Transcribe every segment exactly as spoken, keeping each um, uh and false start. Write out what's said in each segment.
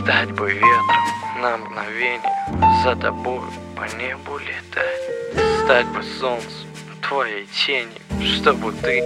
Стать бы ветром на мгновение, за тобой по небу летать. Стать бы солнцем, твоей тенью, чтобы ты.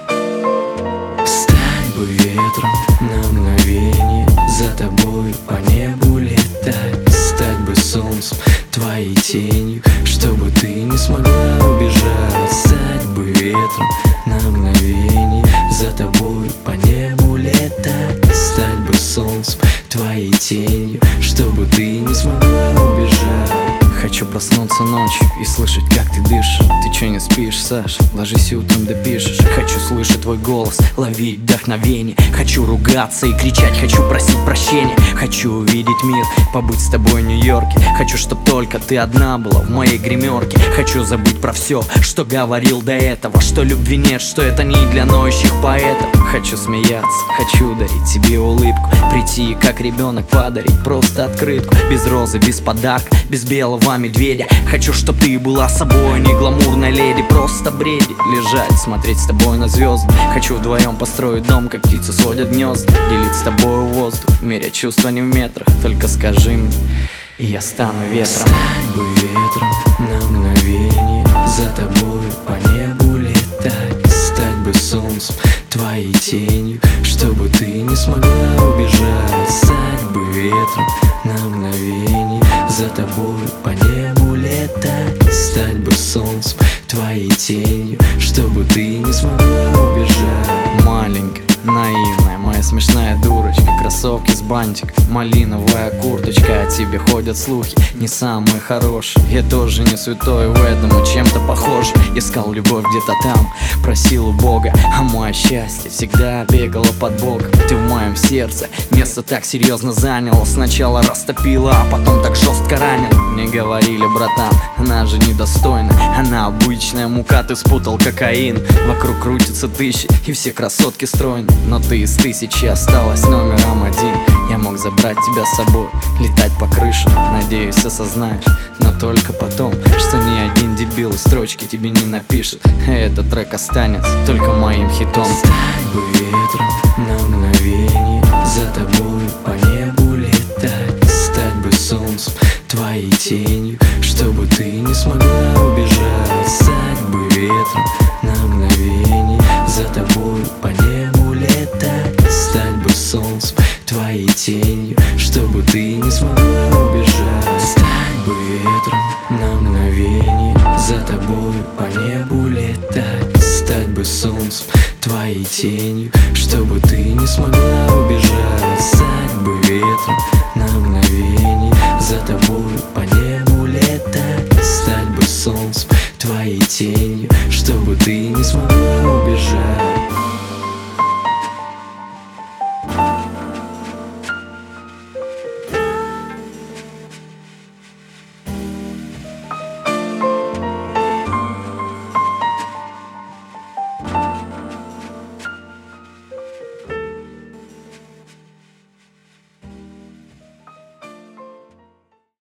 Стать бы ветром на мгновение, за тобой по небу летать. Стать бы солнцем, твоей тенью, чтобы ты не смогла убежать. Стать бы ветром на мгновение, за тобой по небу летать. Стать бы солнцем, твоей тенью, чтобы ты не смогла убежать. Хочу проснуться ночью и слышать, как ты дышишь. Ты чё не спишь, Саш? Ложись и утром допишешь. Хочу слышать твой голос, ловить вдохновение. Хочу ругаться и кричать, хочу просить прощения. Хочу увидеть мир, побыть с тобой в Нью-Йорке. Хочу, чтоб только ты одна была в моей гримерке. Хочу забыть про все, что говорил до этого, что любви нет, что это не для ноющих поэтов. Хочу смеяться, хочу дарить тебе улыбку, прийти как ребенок подарить просто открытку. Без розы, без подарка, без белого медведя. Хочу, чтоб ты была собой, не гламурная леди, просто бредить, лежать, смотреть с тобой на звезды. Хочу вдвоем построить дом, как птицы сводят гнезда, делить с тобой воздух, мерять чувства не в метрах. Только скажи мне, и я стану ветром. Стать бы ветром на мгновение, за тобой по небу летать. Стать бы солнцем, твоей тенью, чтобы ты не смогла убежать. Стать бы ветром на мгновение, за тобой по небу летать. Стать бы солнцем, твоей тенью, чтобы ты не смогла убежать. Маленькая, наивная, моя смешная дурочка, кроссовки с бантиком, малиновая курточка. О тебе ходят слухи, не самые хорошие. Я тоже не святой в этом, но чем-то похож. Искал любовь где-то там, просил у Бога, а мое счастье всегда бегало под боком. Ты в моем сердце место так серьезно заняла. Сначала растопила, а потом так жестко ранила. Мне говорили, братан, она же недостойна, она обычная мука, ты спутал кокаин. Вокруг крутятся тысячи, и все красотки стройны, но ты из тысячи осталась номером один. Я мог забрать тебя с собой, летать по крышам, надеюсь, осознаешь, но только потом, что ни один дебил строчки тебе не напишет. Этот трек останется только моим хитом. Стать бы ветром на мгновение, за тобой по небу летать. Стать бы солнцем, твоей тенью, чтобы ты не смогла убежать. Стать бы ветром на мгновение, за тобой по небу летать. Стать бы солнцем, твоей тенью, чтобы ты не смогла убежать. Стать бы ветром на мгновение, за тобой по небу летать. Стать бы солнцем, твоей тенью, чтобы ты не смогла убежать. Стать бы ветром на мгновение, за тобой по небу летать. Стать бы солнцем, твоей тенью, чтобы ты не смогла убежать.